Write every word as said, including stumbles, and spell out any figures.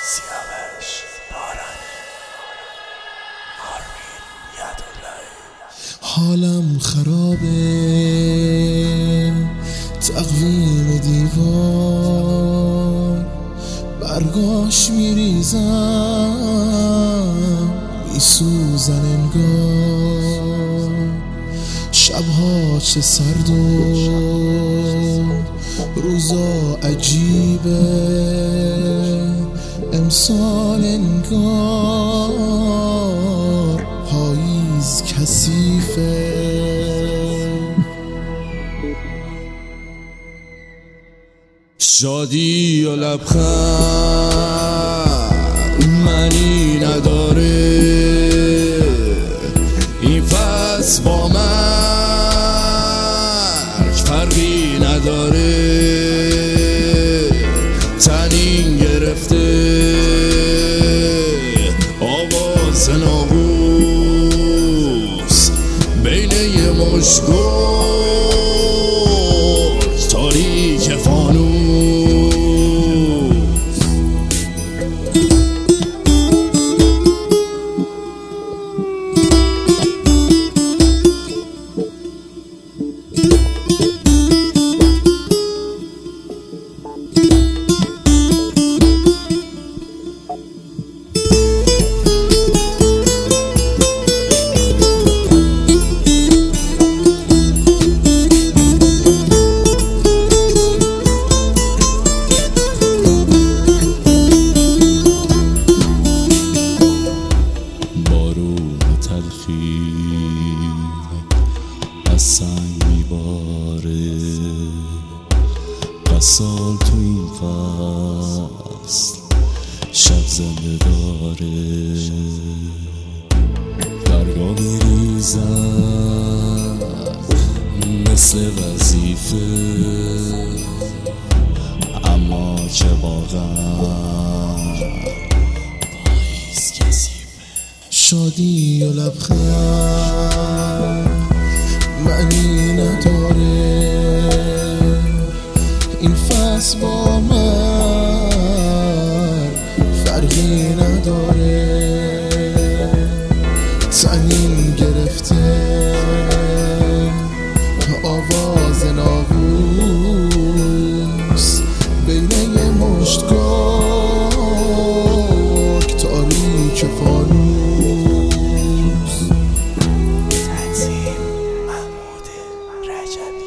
سیاوش بارانی آرمین یداللهی. حالم خرابه، تقویم دیوار برگاش میریزم، میسوزن انگار. شبها چه سرد و روزا عجیبه، امسال انگار پاییز کثیفه. شادی و لبخند معنی نداره، این فصل با مرگ فرقی نداره. تنین گرفته آواز ناقوس بین یه مشت گرگ تاریک فانوس. از سنگ میباره قسال تو این فصل شب زنده داره. برگا میریزن مثل وظیفه، اما که واقعا پاییز کثیفه. شادی و لبخند معنی نداره، این فصل با من فرقی نداره. تنین گرفته آواز ناقوس بین یه مشت گرگ تاریک فانوس. تنظیم محمود رجبی.